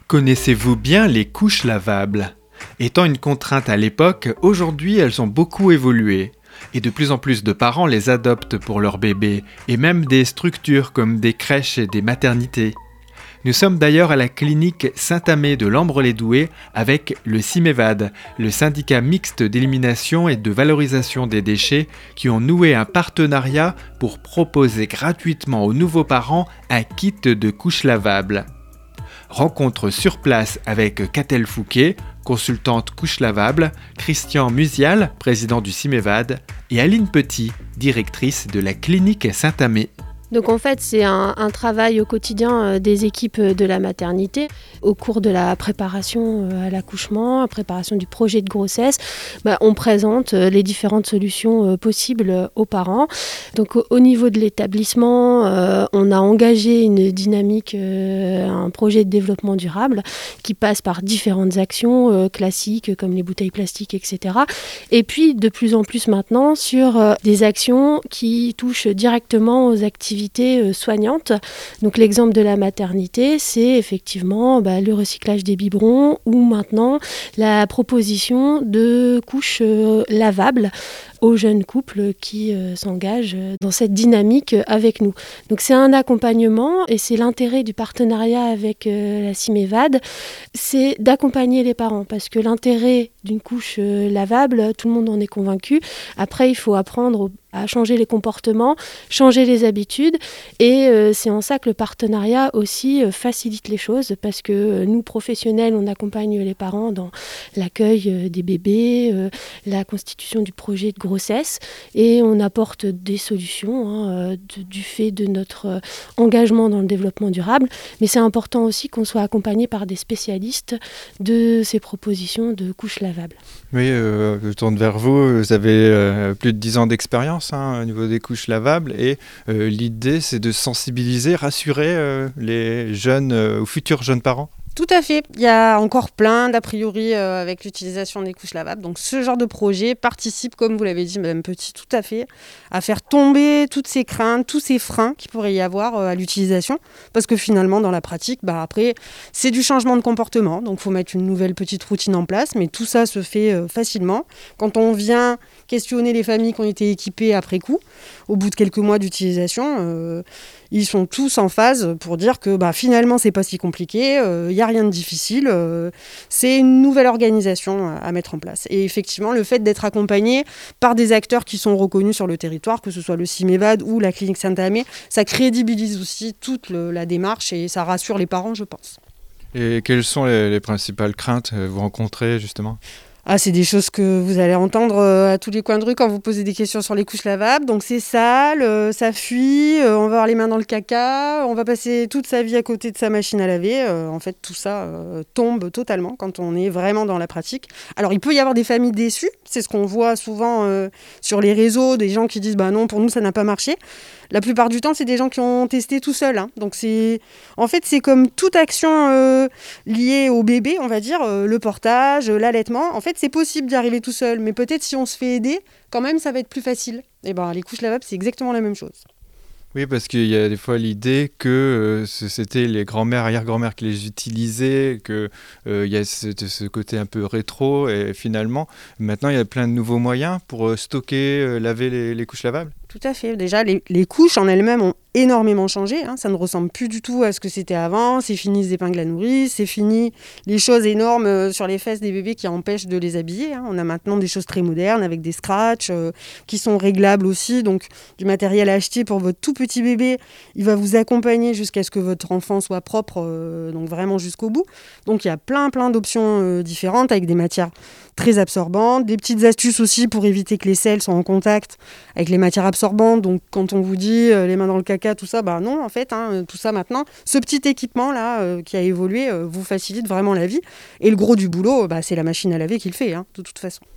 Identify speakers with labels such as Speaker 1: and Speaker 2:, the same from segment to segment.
Speaker 1: Connaissez-vous bien les couches lavables ? Étant une contrainte à l'époque, aujourd'hui elles ont beaucoup évolué. Et de plus en plus de parents les adoptent pour leurs bébés, et même des structures comme des crèches et des maternités. Nous sommes d'ailleurs à la clinique Saint-Amé de Lambre-les-Doués avec le CIMEVAD, le syndicat mixte d'élimination et de valorisation des déchets, qui ont noué un partenariat pour proposer gratuitement aux nouveaux parents un kit de couches lavables. Rencontre sur place avec Catel Fouquet, consultante couche lavable, Christian Musial, président du CIMEVAD, et Aline Petit, directrice de la clinique Saint-Amé.
Speaker 2: Donc en fait, c'est un travail au quotidien des équipes de la maternité. Au cours de la préparation à l'accouchement, la préparation du projet de grossesse, on présente les différentes solutions possibles aux parents. Donc au niveau de l'établissement, on a engagé une dynamique, un projet de développement durable qui passe par différentes actions classiques comme les bouteilles plastiques, etc. Et puis de plus en plus maintenant sur des actions qui touchent directement aux activités soignantes. Donc l'exemple de la maternité, c'est effectivement le recyclage des biberons ou maintenant la proposition de couches lavables aux jeunes couples qui s'engagent dans cette dynamique avec nous. Donc c'est un accompagnement et c'est l'intérêt du partenariat avec la CIMEVAD, c'est d'accompagner les parents parce que l'intérêt d'une couche lavable, tout le monde en est convaincu. Après, il faut apprendre à changer les comportements, changer les habitudes et c'est en ça que le partenariat aussi facilite les choses parce que nous, professionnels, on accompagne les parents dans l'accueil des bébés, la constitution du projet de grossesse et on apporte des solutions du fait de notre engagement dans le développement durable. Mais c'est important aussi qu'on soit accompagné par des spécialistes de ces propositions de couches lavables.
Speaker 1: Oui, je tourne vers vous. Vous avez plus de 10 ans d'expérience au niveau des couches lavables et l'idée c'est de sensibiliser, rassurer les jeunes ou futurs jeunes parents.
Speaker 3: Tout à fait. Il y a encore plein d'a priori avec l'utilisation des couches lavables. Donc ce genre de projet participe, comme vous l'avez dit, Madame Petit, tout à fait, à faire tomber toutes ces craintes, tous ces freins qu'il pourrait y avoir à l'utilisation. Parce que finalement, dans la pratique, après, c'est du changement de comportement. Donc il faut mettre une nouvelle petite routine en place. Mais tout ça se fait facilement. Quand on vient questionner les familles qui ont été équipées après coup, au bout de quelques mois d'utilisation, ils sont tous en phase pour dire que finalement, c'est pas si compliqué. Il n'y a rien de difficile, c'est une nouvelle organisation à mettre en place. Et effectivement, le fait d'être accompagné par des acteurs qui sont reconnus sur le territoire, que ce soit le CIMEVAD ou la clinique Saint-Amé, ça crédibilise aussi toute la démarche et ça rassure les parents, je pense.
Speaker 1: Et quelles sont les principales craintes que vous rencontrez justement ?
Speaker 3: C'est des choses que vous allez entendre à tous les coins de rue quand vous posez des questions sur les couches lavables. Donc c'est sale, ça fuit, on va avoir les mains dans le caca, on va passer toute sa vie à côté de sa machine à laver. En fait, tout ça tombe totalement quand on est vraiment dans la pratique. Alors il peut y avoir des familles déçues, c'est ce qu'on voit souvent sur les réseaux, des gens qui disent non, pour nous ça n'a pas marché. La plupart du temps, c'est des gens qui ont testé tout seuls. Donc c'est comme toute action liée au bébé, on va dire, le portage, l'allaitement. En fait, c'est possible d'y arriver tout seul, mais peut-être si on se fait aider, quand même, ça va être plus facile. Et les couches lavables, c'est exactement la même chose.
Speaker 1: Oui, parce qu'il y a des fois l'idée que c'était les grands-mères, arrière-grands-mères qui les utilisaient, qu'il y a ce côté un peu rétro, et finalement, maintenant, il y a plein de nouveaux moyens pour stocker, laver les couches lavables.
Speaker 3: Tout à fait. Déjà, les couches en elles-mêmes ont énormément changé. Ça ne ressemble plus du tout à ce que c'était avant. C'est fini les épingles à nourrice, c'est fini les choses énormes sur les fesses des bébés qui empêchent de les habiller. On a maintenant des choses très modernes avec des scratchs qui sont réglables aussi. Donc, du matériel à acheter pour votre tout petit bébé. Il va vous accompagner jusqu'à ce que votre enfant soit propre, donc vraiment jusqu'au bout. Donc, il y a plein d'options différentes avec des matières très absorbantes. Des petites astuces aussi pour éviter que les selles soient en contact avec les matières absorbantes. Donc, quand on vous dit les mains dans le caca, tout ça, non, en fait, tout ça maintenant, ce petit équipement-là qui a évolué vous facilite vraiment la vie. Et le gros du boulot, c'est la machine à laver qui le fait, de toute façon.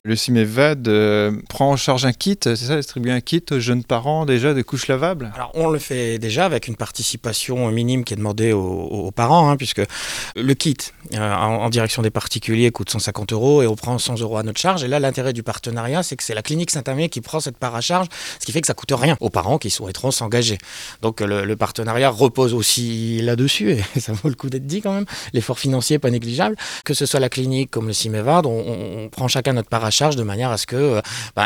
Speaker 1: Le CIMEVAD prend en charge un kit, c'est ça, distribuer un kit aux jeunes parents déjà de couches lavables?
Speaker 4: Alors on le fait déjà avec une participation minime qui est demandée aux parents, puisque le kit en direction des particuliers coûte 150 € et on prend 100 € à notre charge. Et là, l'intérêt du partenariat, c'est que c'est la clinique Saint-Amélie qui prend cette part à charge, ce qui fait que ça coûte rien aux parents qui souhaiteront s'engager. Donc le partenariat repose aussi là-dessus, et ça vaut le coup d'être dit quand même, l'effort financier pas négligeable. Que ce soit la clinique comme le CIMEVAD, on prend chacun notre part à charge de manière à ce que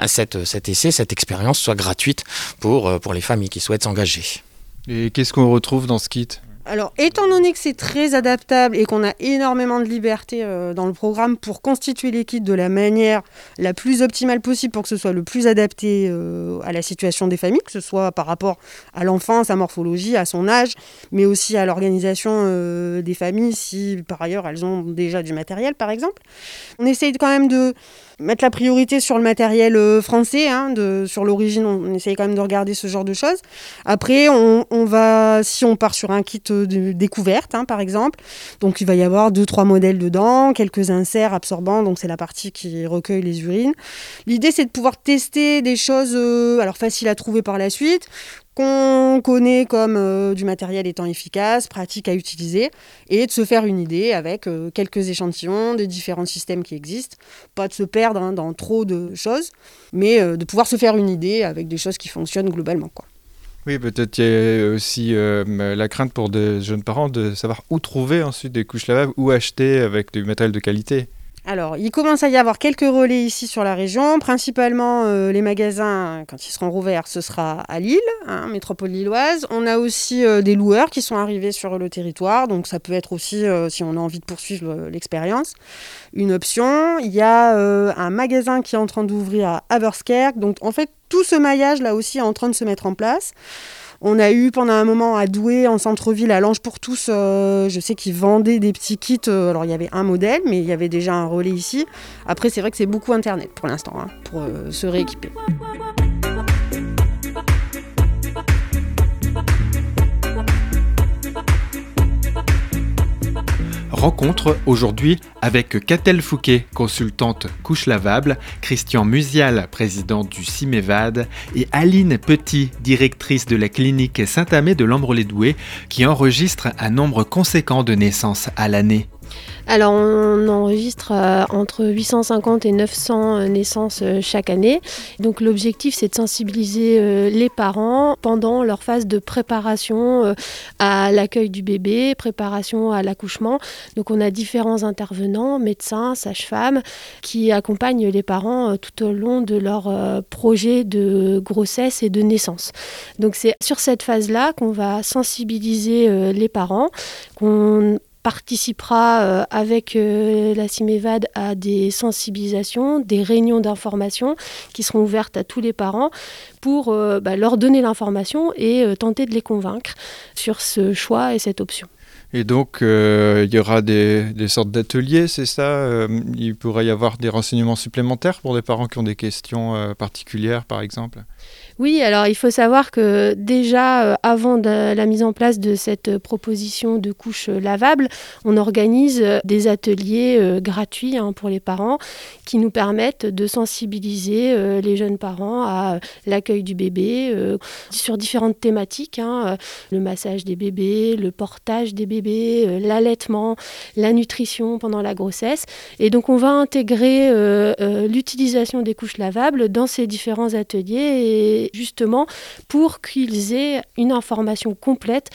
Speaker 4: cet essai, cette expérience soit gratuite pour les familles qui souhaitent s'engager.
Speaker 1: Et qu'est-ce qu'on retrouve dans ce kit ?
Speaker 3: Alors, étant donné que c'est très adaptable et qu'on a énormément de liberté dans le programme pour constituer les kits de la manière la plus optimale possible pour que ce soit le plus adapté à la situation des familles, que ce soit par rapport à l'enfant, sa morphologie, à son âge, mais aussi à l'organisation des familles si par ailleurs elles ont déjà du matériel par exemple. On essaye quand même de mettre la priorité sur le matériel français, sur l'origine, on essaye quand même de regarder ce genre de choses. Après, on va, si on part sur un kit de découverte, par exemple, donc il va y avoir 2-3 modèles dedans, quelques inserts absorbants, donc c'est la partie qui recueille les urines. L'idée, c'est de pouvoir tester des choses alors faciles à trouver par la suite, qu'on connaît comme du matériel étant efficace, pratique à utiliser, et de se faire une idée avec quelques échantillons des différents systèmes qui existent. Pas de se perdre dans trop de choses, mais de pouvoir se faire une idée avec des choses qui fonctionnent globalement, quoi.
Speaker 1: Oui, peut-être il y a aussi la crainte pour des jeunes parents de savoir où trouver ensuite des couches lavables, où acheter avec du matériel de qualité.
Speaker 3: Alors, il commence à y avoir quelques relais ici sur la région, principalement les magasins, quand ils seront rouverts, ce sera à Lille, métropole lilloise. On a aussi des loueurs qui sont arrivés sur le territoire, donc ça peut être aussi, si on a envie de poursuivre l'expérience, une option. Il y a un magasin qui est en train d'ouvrir à Haverskerk, donc en fait, tout ce maillage là aussi est en train de se mettre en place. On a eu pendant un moment à Douai, en centre-ville, à Lange pour tous, je sais qu'ils vendaient des petits kits. Alors il y avait un modèle, mais il y avait déjà un relais ici. Après, c'est vrai que c'est beaucoup Internet pour l'instant, pour se rééquiper.
Speaker 1: Rencontre aujourd'hui avec Catel Fouquet, consultante couche lavable, Christian Musial, président du CIMEVAD, et Aline Petit, directrice de la clinique Saint-Amé de Lembres-les-Douais, qui enregistre un nombre conséquent de naissances à l'année.
Speaker 2: Alors, on enregistre entre 850 et 900 naissances chaque année. Donc, l'objectif, c'est de sensibiliser les parents pendant leur phase de préparation à l'accueil du bébé, préparation à l'accouchement. Donc, on a différents intervenants, médecins, sages-femmes, qui accompagnent les parents tout au long de leur projet de grossesse et de naissance. Donc, c'est sur cette phase-là qu'on va sensibiliser les parents, qu'on participera avec la CIMEVAD à des sensibilisations, des réunions d'information qui seront ouvertes à tous les parents pour leur donner l'information et tenter de les convaincre sur ce choix et cette option.
Speaker 1: Et donc, il y aura des sortes d'ateliers, c'est ça ? Il pourrait y avoir des renseignements supplémentaires pour des parents qui ont des questions particulières, par exemple ?
Speaker 2: Oui, alors il faut savoir que déjà avant la mise en place de cette proposition de couches lavables, on organise des ateliers gratuits pour les parents qui nous permettent de sensibiliser les jeunes parents à l'accueil du bébé sur différentes thématiques, le massage des bébés, le portage des bébés, l'allaitement, la nutrition pendant la grossesse. Et donc on va intégrer l'utilisation des couches lavables dans ces différents ateliers et justement pour qu'ils aient une information complète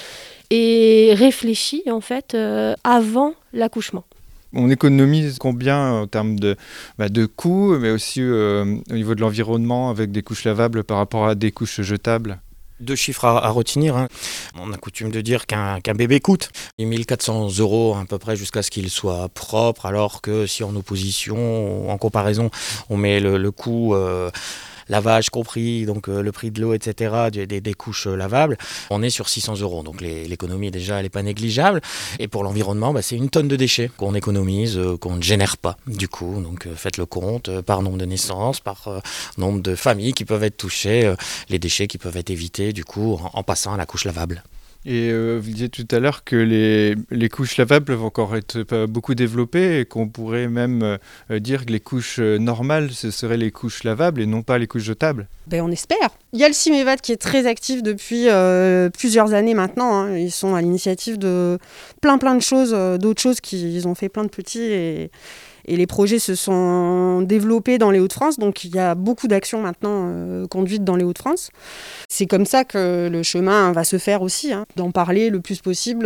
Speaker 2: et réfléchie en fait avant l'accouchement.
Speaker 1: On économise combien en termes de coûts, mais aussi au niveau de l'environnement avec des couches lavables par rapport à des couches jetables ?
Speaker 4: 2 chiffres à retenir. On a coutume de dire qu'un bébé coûte 1 400 € à peu près jusqu'à ce qu'il soit propre, alors que si en opposition, en comparaison, on met le coût lavage compris, donc le prix de l'eau, etc., des couches lavables, on est sur 600 €. Donc l'économie, déjà, elle n'est pas négligeable. Et pour l'environnement, c'est 1 tonne de déchets qu'on économise, qu'on ne génère pas, du coup. Donc faites le compte par nombre de naissances, par nombre de familles qui peuvent être touchées, les déchets qui peuvent être évités, du coup, en passant à la couche lavable.
Speaker 1: Et vous disiez tout à l'heure que les couches lavables peuvent encore être beaucoup développées et qu'on pourrait même dire que les couches normales, ce seraient les couches lavables et non pas les couches jetables.
Speaker 3: On espère. Il y a le CIMEVAD qui est très actif depuis plusieurs années maintenant. Hein. Ils sont à l'initiative de plein de choses, d'autres choses qu'ils ont fait plein de petits et les projets se sont développés dans les Hauts-de-France. Donc il y a beaucoup d'actions maintenant conduites dans les Hauts-de-France. C'est comme ça que le chemin va se faire aussi, hein. D'en parler le plus possible,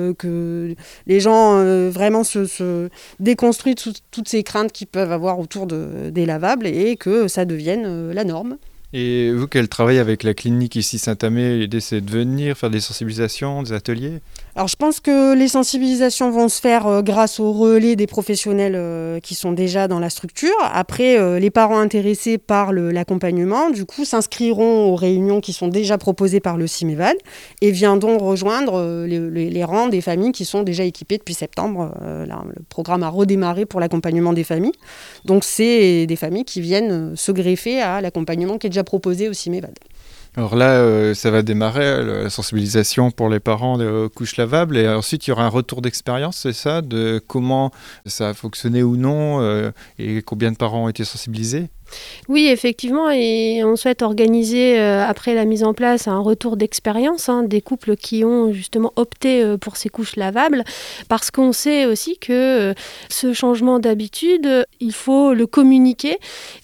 Speaker 3: que les gens vraiment se déconstruisent toutes ces craintes qu'ils peuvent avoir autour des lavables et que ça devienne la norme.
Speaker 1: Et vous, quel travail avec la clinique ici Saint-Amé, l'idée c'est de venir faire des sensibilisations, des ateliers ?
Speaker 3: Alors je pense que les sensibilisations vont se faire grâce au relais des professionnels qui sont déjà dans la structure. Après, les parents intéressés par l'accompagnement, du coup, s'inscriront aux réunions qui sont déjà proposées par le CIMEVAD et viendront rejoindre les rangs des familles qui sont déjà équipées depuis septembre. Là, le programme a redémarré pour l'accompagnement des familles. Donc c'est des familles qui viennent se greffer à l'accompagnement qui est déjà proposé au CIMEVAD.
Speaker 1: Alors là, ça va démarrer, la sensibilisation pour les parents des couches lavables, et ensuite il y aura un retour d'expérience, c'est ça, de comment ça a fonctionné ou non, et combien de parents ont été sensibilisés ?
Speaker 2: Oui, effectivement, et on souhaite organiser, après la mise en place, un retour d'expérience des couples qui ont justement opté pour ces couches lavables, parce qu'on sait aussi que ce changement d'habitude, il faut le communiquer,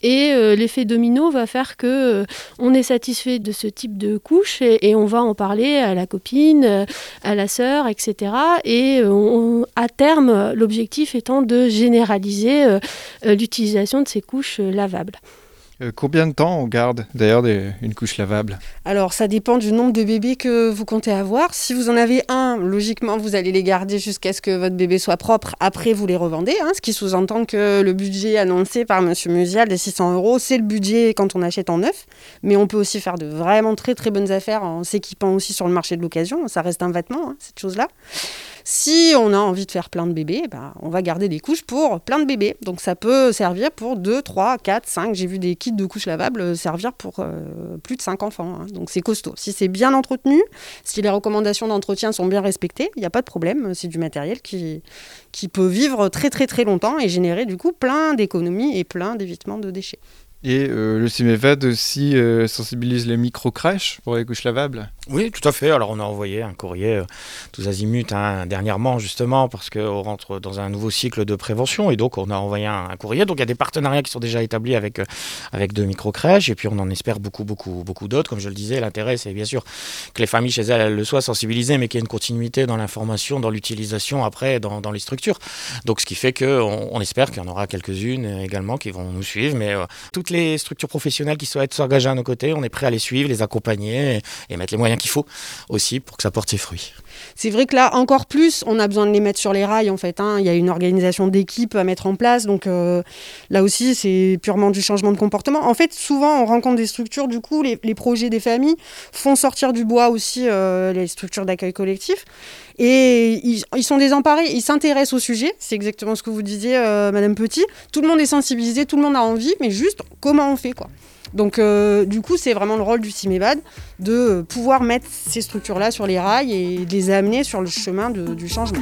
Speaker 2: et l'effet domino va faire qu'on est satisfait de ce type de couche, et on va en parler à la copine, à la sœur, etc. Et à terme, l'objectif étant de généraliser l'utilisation de ces couches lavables.
Speaker 1: Combien de temps on garde d'ailleurs une couche lavable ?
Speaker 3: Alors ça dépend du nombre de bébés que vous comptez avoir. Si vous en avez un, logiquement vous allez les garder jusqu'à ce que votre bébé soit propre. Après vous les revendez, ce qui sous-entend que le budget annoncé par Monsieur Musial des 600 €, c'est le budget quand on achète en neuf. Mais on peut aussi faire de vraiment très très bonnes affaires en s'équipant aussi sur le marché de l'occasion. Ça reste un vêtement, cette chose-là. Si on a envie de faire plein de bébés, on va garder des couches pour plein de bébés. Donc ça peut servir pour 2, 3, 4, 5. J'ai vu des kits de couches lavables servir pour plus de 5 enfants. Donc c'est costaud. Si c'est bien entretenu, si les recommandations d'entretien sont bien respectées, il n'y a pas de problème. C'est du matériel qui peut vivre très très très longtemps et générer du coup plein d'économies et plein d'évitements de déchets.
Speaker 1: Et le CIMEVAD aussi sensibilise les micro-crèches pour les couches lavables ?
Speaker 4: Oui, tout à fait. Alors on a envoyé un courrier tous azimuts dernièrement justement parce qu'on rentre dans un nouveau cycle de prévention et donc on a envoyé un courrier. Donc il y a des partenariats qui sont déjà établis avec 2 micro-crèches et puis on en espère beaucoup d'autres. Comme je le disais, l'intérêt c'est bien sûr que les familles chez elles le soient sensibilisées mais qu'il y ait une continuité dans l'information, dans l'utilisation après dans les structures. Donc ce qui fait qu'on espère qu'il y en aura quelques-unes également qui vont nous suivre. Mais toutes les structures professionnelles qui souhaitent s'engager à nos côtés, on est prêt à les suivre, les accompagner et mettre les moyens qu'il faut aussi pour que ça porte ses fruits.
Speaker 3: C'est vrai que là, encore plus, on a besoin de les mettre sur les rails en fait. Il y a une organisation d'équipe à mettre en place. Donc là aussi, c'est purement du changement de comportement. En fait, souvent, on rencontre des structures, du coup, les projets des familles font sortir du bois aussi les structures d'accueil collectif. Et ils sont désemparés, ils s'intéressent au sujet. C'est exactement ce que vous disiez, Madame Petit. Tout le monde est sensibilisé, tout le monde a envie, mais juste comment on fait, quoi. Donc du coup, c'est vraiment le rôle du CIMEVAD de pouvoir mettre ces structures-là sur les rails et de les amener sur le chemin du changement.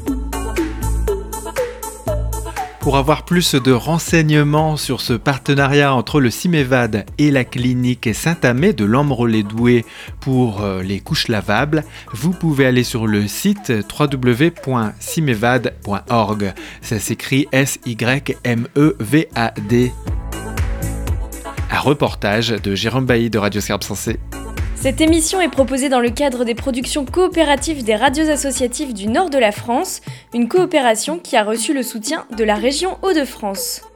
Speaker 1: Pour avoir plus de renseignements sur ce partenariat entre le CIMEVAD et la clinique Saint-Amé de Lambrot-les-Doués pour les couches lavables, vous pouvez aller sur le site www.cimevad.org. Ça s'écrit SYMEVAD. Un reportage de Jérôme Bailly de Radio Serbe Sensée.
Speaker 5: Cette émission est proposée dans le cadre des productions coopératives des radios associatives du nord de la France, une coopération qui a reçu le soutien de la région Hauts-de-France.